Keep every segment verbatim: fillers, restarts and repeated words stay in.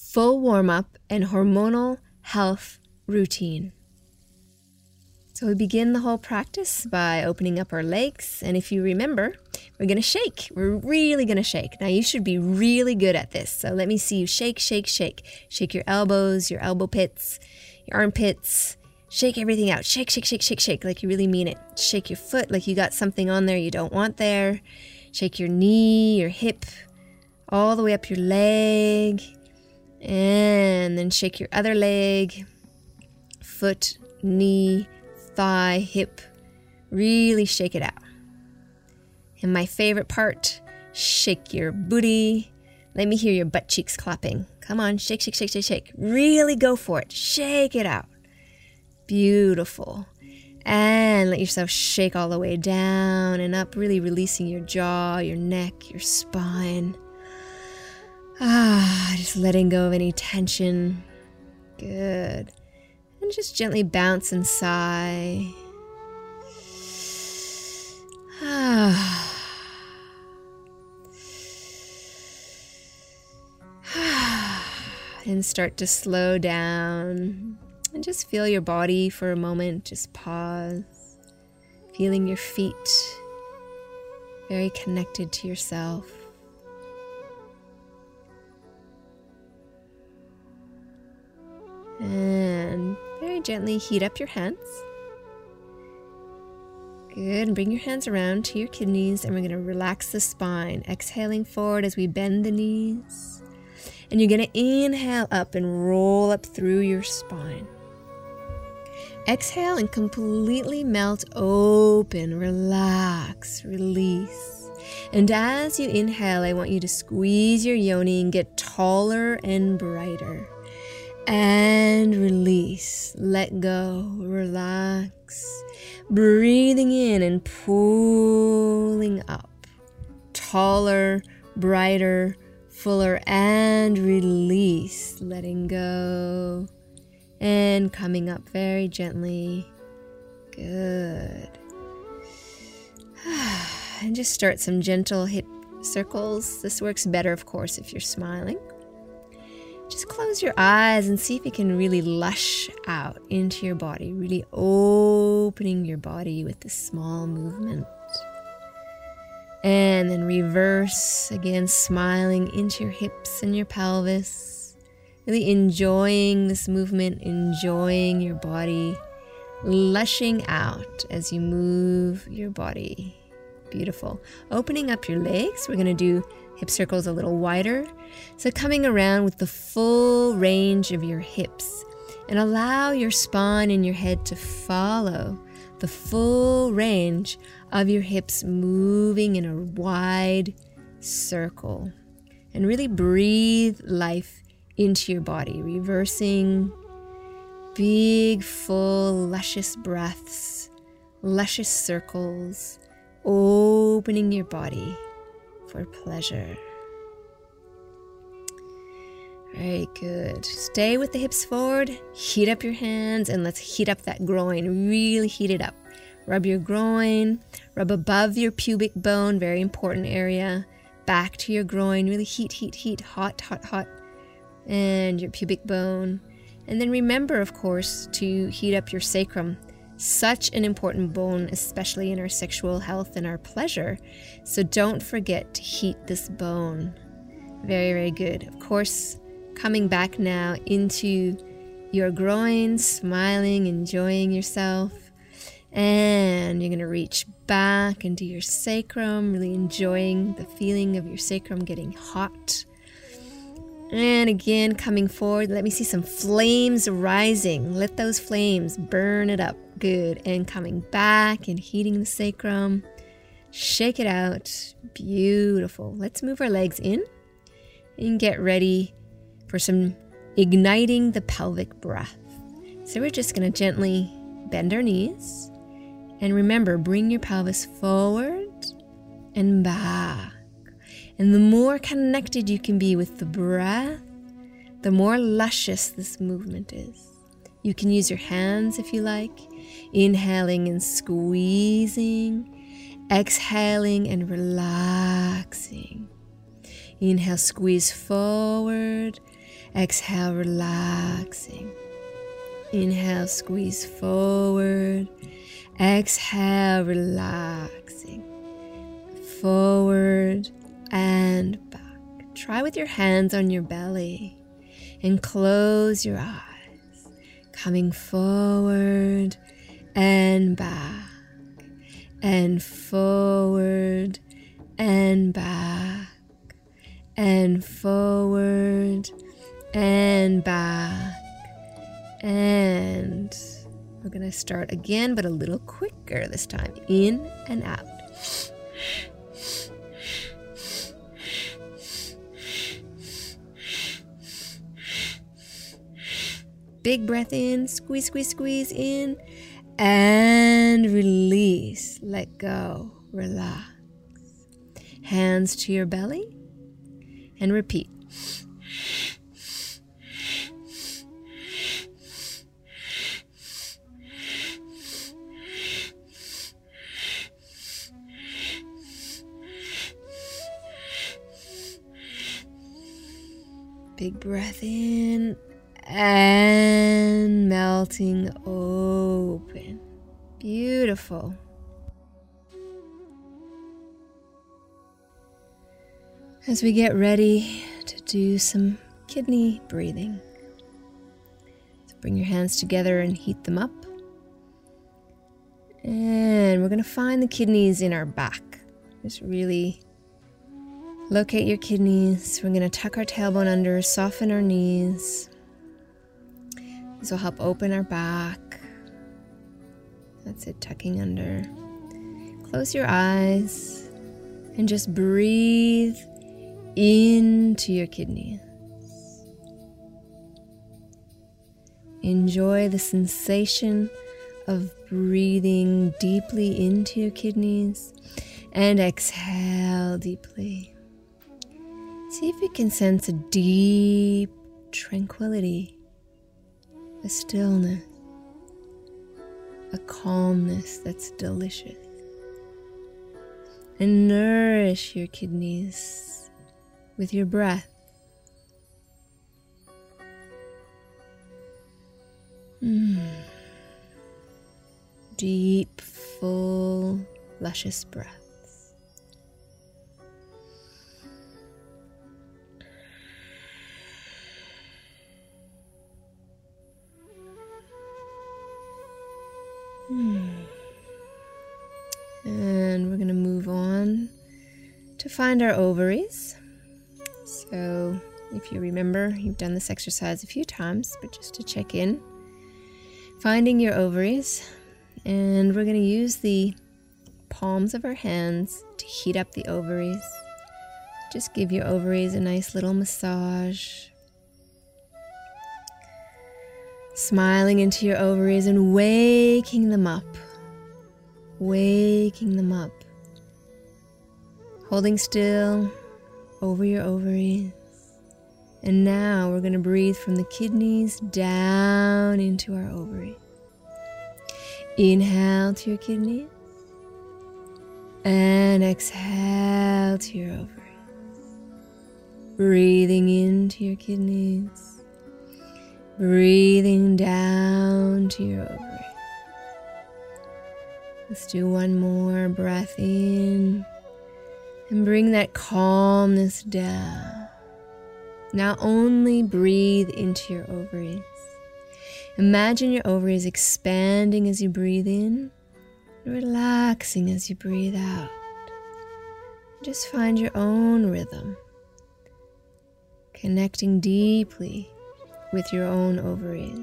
full warm-up and hormonal health routine. So we begin the whole practice by opening up our legs. And if you remember, we're going to shake. We're really going to shake. Now you should be really good at this. So let me see you shake, shake, shake. Shake your elbows, your elbow pits, your armpits. Shake everything out. Shake, shake, shake, shake, shake like you really mean it. Shake your foot like you got something on there you don't want there. Shake your knee, your hip, all the way up your leg. And then shake your other leg, foot, knee, thigh, hip. Really shake it out. And my favorite part, shake your booty. Let me hear your butt cheeks clapping. Come on, shake, shake, shake, shake, shake. Really go for it. Shake it out. Beautiful. And let yourself shake all the way down and up, really releasing your jaw, your neck, your spine. Ah, just letting go of any tension. Good. And just gently bounce and sigh. Ah. And start to slow down and just feel your body for a moment. Just pause, feeling your feet, very connected to yourself. And very gently heat up your hands. Good, and bring your hands around to your kidneys, and we're going to relax the spine, exhaling forward as we bend the knees. And you're going to inhale up and roll up through your spine. Exhale and completely melt open, relax, release. And as you inhale, I want you to squeeze your yoni and get taller and brighter. And release, let go, relax. Breathing in and pulling up. Taller, brighter, fuller, and release, letting go. And coming up very gently. Good. And just start some gentle hip circles. This works better, of course, if you're smiling. Just close your eyes and see if you can really lush out into your body, really opening your body with this small movement. And then reverse, again, smiling into your hips and your pelvis, really enjoying this movement, enjoying your body, lushing out as you move your body. Beautiful. Opening up your legs, we're going to do hip circles a little wider. So coming around with the full range of your hips, and allow your spine and your head to follow the full range of your hips, moving in a wide circle. And really breathe life into your body, reversing big, full, luscious breaths, luscious circles, opening your body for pleasure. Very good. Stay with the hips forward. Heat up your hands, and let's heat up that groin. Really heat it up. Rub your groin. Rub above your pubic bone. Very important area. Back to your groin. Really heat, heat, heat. Hot, hot, hot. And your pubic bone. And then remember, of course, to heat up your sacrum. Such an important bone, especially in our sexual health and our pleasure. So don't forget to heat this bone. Very, very good. Of course, coming back now into your groin, smiling, enjoying yourself. And you're going to reach back into your sacrum, really enjoying the feeling of your sacrum getting hot. And again, coming forward, let me see some flames rising. Let those flames burn it up. Good. And coming back and heating the sacrum. Shake it out. Beautiful. Let's move our legs in and get ready for some igniting the pelvic breath. So we're just going to gently bend our knees. And remember, bring your pelvis forward and back. And the more connected you can be with the breath, the more luscious this movement is. You can use your hands if you like, inhaling and squeezing, exhaling and relaxing. Inhale, squeeze forward. Exhale, relaxing. Inhale, squeeze forward. Exhale, relaxing. Forward and back. Try with your hands on your belly and close your eyes. Coming forward and back and forward and back and forward and back. And we're going to start again, but a little quicker this time. In and out. Big breath in, squeeze, squeeze, squeeze in, and release. Let go, relax. Hands to your belly, and repeat. Big breath in and melting open. Beautiful. As we get ready to do some kidney breathing, so bring your hands together and heat them up. And we're going to find the kidneys in our back. Just really locate your kidneys. We're going to tuck our tailbone under, soften our knees. This will help open our back. That's it, tucking under. Close your eyes and just breathe into your kidneys. Enjoy the sensation of breathing deeply into your kidneys and exhale deeply. See if you can sense a deep tranquility, a stillness, a calmness that's delicious. And nourish your kidneys with your breath. Mm. Deep, full, luscious breath. And we're going to move on to find our ovaries. So if you remember, you've done this exercise a few times, but just to check in, finding your ovaries. And we're going to use the palms of our hands to heat up the ovaries. Just give your ovaries a nice little massage. Smiling into your ovaries and waking them up. Waking them up. Holding still over your ovaries. And now we're going to breathe from the kidneys down into our ovaries. Inhale to your kidneys. And exhale to your ovaries. Breathing into your kidneys. Breathing down to your ovaries. Let's do one more breath in and bring that calmness down. Now only breathe into your ovaries. Imagine your ovaries expanding as you breathe in, and relaxing as you breathe out. Just find your own rhythm, connecting deeply with your own ovaries.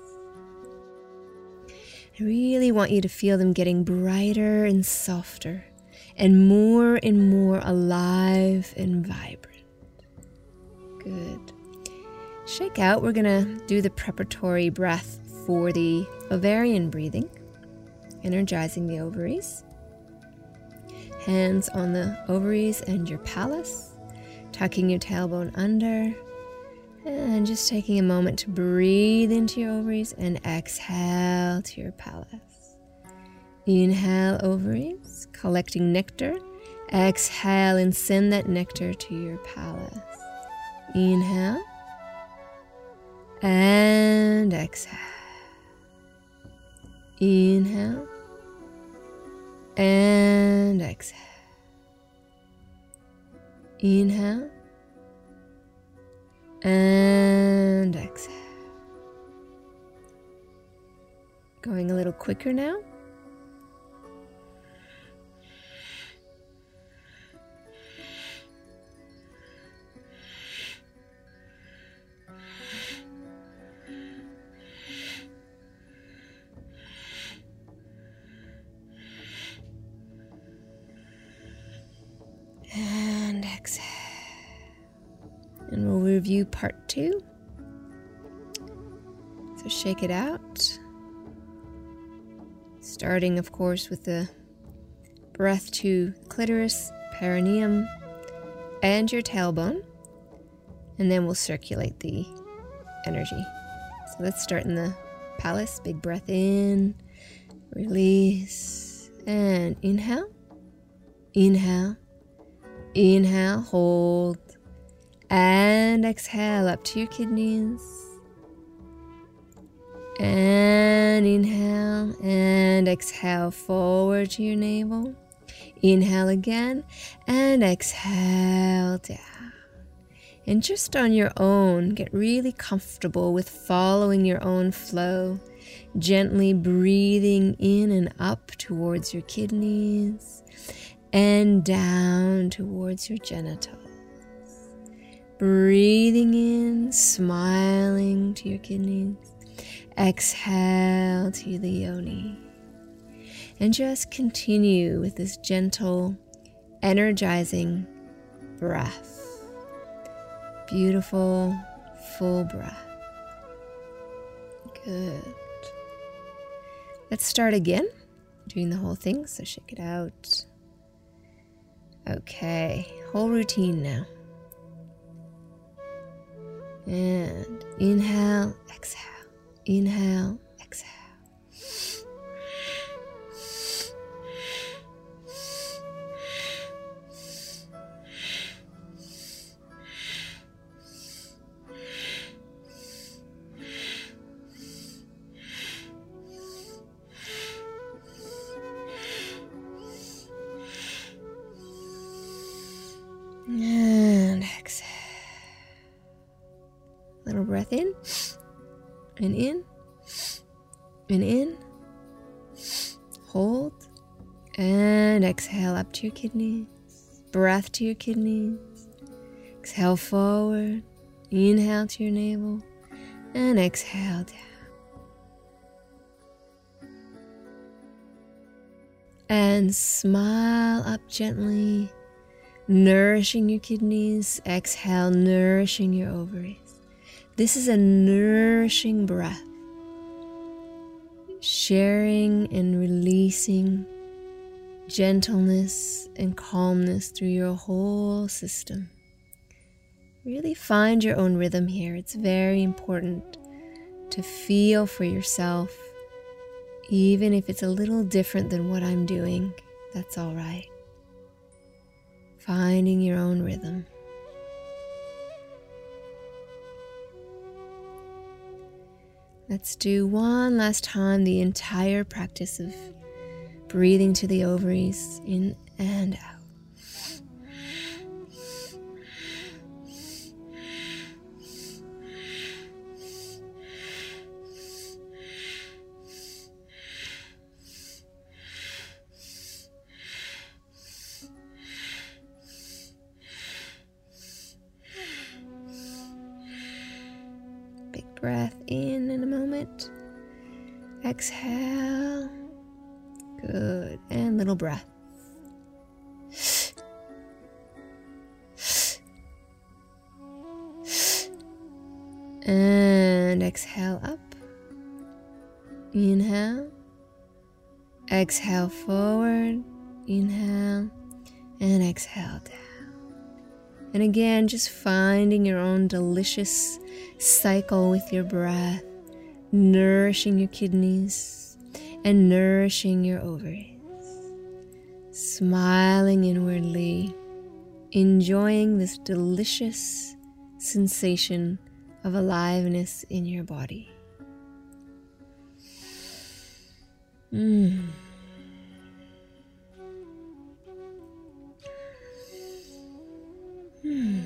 I really want you to feel them getting brighter and softer and more and more alive and vibrant. Good. Shake out. We're going to do the preparatory breath for the ovarian breathing, energizing the ovaries. Hands on the ovaries and your pallus, tucking your tailbone under. And just taking a moment to breathe into your ovaries and exhale to your pallus. Inhale, ovaries, collecting nectar. Exhale and send that nectar to your pallus. Inhale. and exhale. Inhale and exhale. Inhale and exhale. Going a little quicker now. And exhale. And we'll review part two. So shake it out. Starting, of course, with the breath to clitoris, perineum, and your tailbone. And then we'll circulate the energy. So let's start in the palace. Big breath in, release, and inhale. Inhale. Inhale, hold, and exhale up to your kidneys. And inhale, and exhale forward to your navel. Inhale again, and exhale down. And just on your own, get really comfortable with following your own flow, gently breathing in and up towards your kidneys, and down towards your genitals. Breathing in, smiling to your kidneys. Exhale to the yoni. And just continue with this gentle, energizing breath. Beautiful, full breath. Good. Let's start again, doing the whole thing, so shake it out. Okay, whole routine now. And inhale, exhale. Inhale, exhale. And exhale. Little breath in, and in, and in. Hold, and exhale up to your kidneys. Breath to your kidneys. Exhale forward. Inhale to your navel, and exhale down. And smile up gently, nourishing your kidneys. Exhale, nourishing your ovaries. This is a nourishing breath, sharing and releasing gentleness and calmness through your whole system. Really find your own rhythm here. It's very important to feel for yourself, even if it's a little different than what I'm doing. That's all right. Finding your own rhythm. Let's do one last time the entire practice of breathing to the ovaries, in and out. Big breath in in a moment. Exhale. Good. And little breath. And exhale up. Inhale. Exhale forward. Inhale. And exhale down. And again, just finding your own delicious cycle with your breath, nourishing your kidneys and nourishing your ovaries. Smiling inwardly, enjoying this delicious sensation of aliveness in your body. Mm. Mm.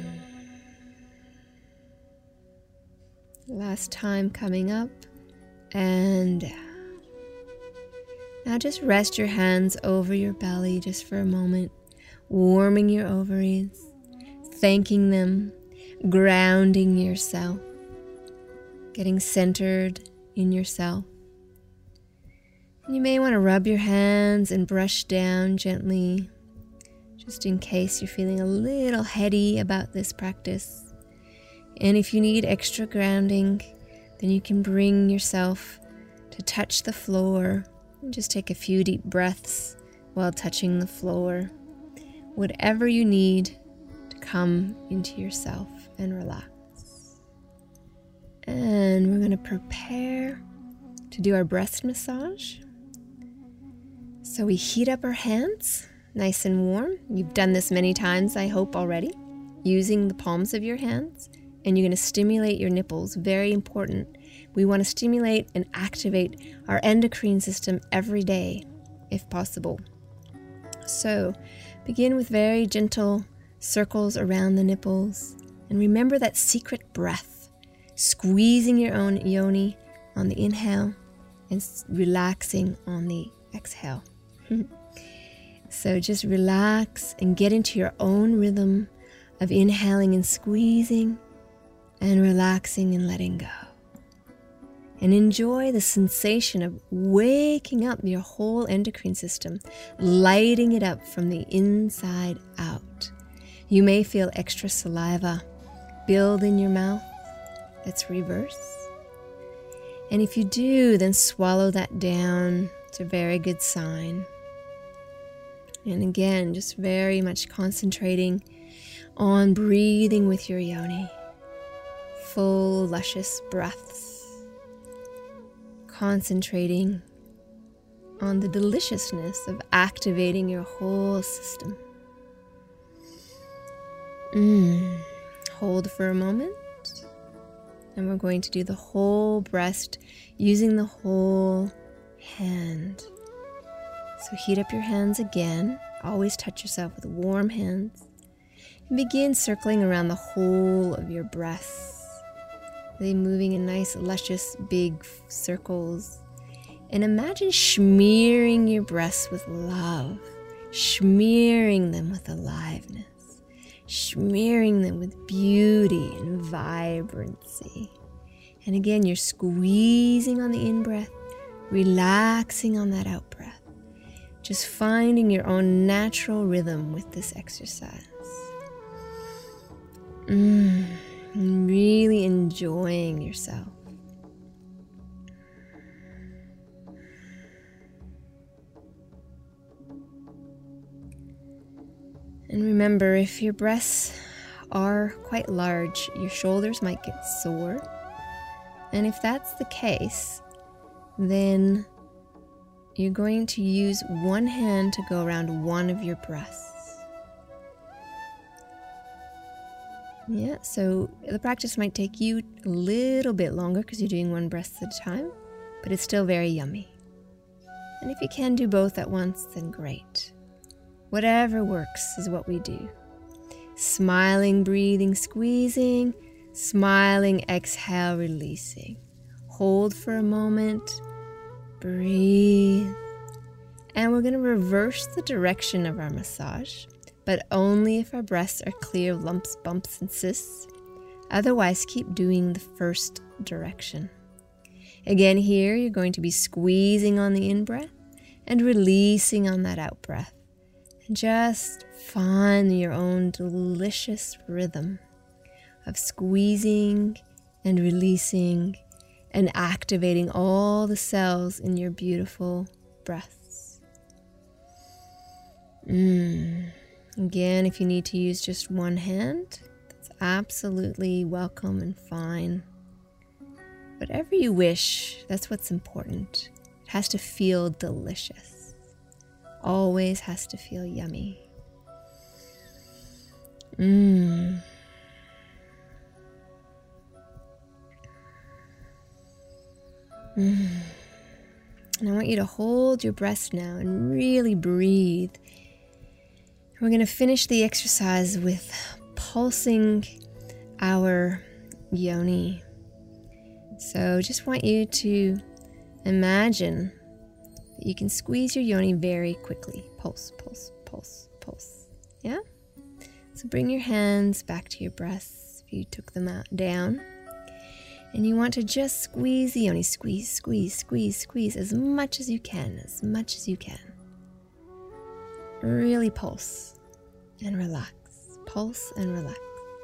Last time coming up and down. Now just rest your hands over your belly just for a moment, warming your ovaries, thanking them, grounding yourself, getting centered in yourself. You may want to rub your hands and brush down gently, just in case you're feeling a little heady about this practice. And if you need extra grounding, then you can bring yourself to touch the floor and just take a few deep breaths while touching the floor. Whatever you need to come into yourself and relax. And we're going to prepare to do our breast massage. So we heat up our hands, nice and warm. You've done this many times, I hope, already, using the palms of your hands. And you're going to stimulate your nipples, very important. We want to stimulate and activate our endocrine system every day, if possible. So begin with very gentle circles around the nipples. And remember that secret breath, squeezing your own yoni on the inhale and relaxing on the exhale. So just relax and get into your own rhythm of inhaling and squeezing and relaxing and letting go. And enjoy the sensation of waking up your whole endocrine system, lighting it up from the inside out. You may feel extra saliva build in your mouth. That's reverse. And if you do, then swallow that down. It's a very good sign. And again, just very much concentrating on breathing with your yoni. Full, luscious breaths. Concentrating on the deliciousness of activating your whole system. Mm. Hold for a moment. And we're going to do the whole breast using the whole hand. So heat up your hands again. Always touch yourself with warm hands. And begin circling around the whole of your breasts. Really moving in nice, luscious, big circles. And imagine smearing your breasts with love. Smearing them with aliveness. Smearing them with beauty and vibrancy. And again, you're squeezing on the in-breath, relaxing on that out-breath. Just finding your own natural rhythm with this exercise. Mm, really enjoying yourself. And remember, if your breasts are quite large, your shoulders might get sore. And if that's the case, then you're going to use one hand to go around one of your breasts. Yeah, so the practice might take you a little bit longer because you're doing one breast at a time, but it's still very yummy. And if you can do both at once, then great. Whatever works is what we do. Smiling, breathing, squeezing. Smiling, exhale, releasing. Hold for a moment. Breathe. And we're going to reverse the direction of our massage, but only if our breasts are clear of lumps, bumps, and cysts. Otherwise, keep doing the first direction. Again, here you're going to be squeezing on the in-breath and releasing on that out-breath. Just find your own delicious rhythm of squeezing and releasing and activating all the cells in your beautiful breaths. Mm. Again, if you need to use just one hand, that's absolutely welcome and fine. Whatever you wish, that's what's important. It has to feel delicious. Always has to feel yummy. Mmm. Mm. And I want you to hold your breath now and really breathe. We're going to finish the exercise with pulsing our yoni. So just want you to imagine that you can squeeze your yoni very quickly. Pulse, pulse, pulse, pulse. Yeah? So bring your hands back to your breasts if you took them out down. And you want to just squeeze the yoni. Squeeze, squeeze, squeeze, squeeze as much as you can, as much as you can. Really pulse and relax. Pulse and relax.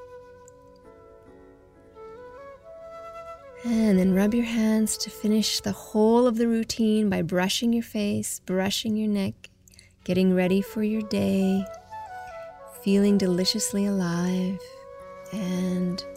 And then rub your hands to finish the whole of the routine by brushing your face, brushing your neck, getting ready for your day, feeling deliciously alive, and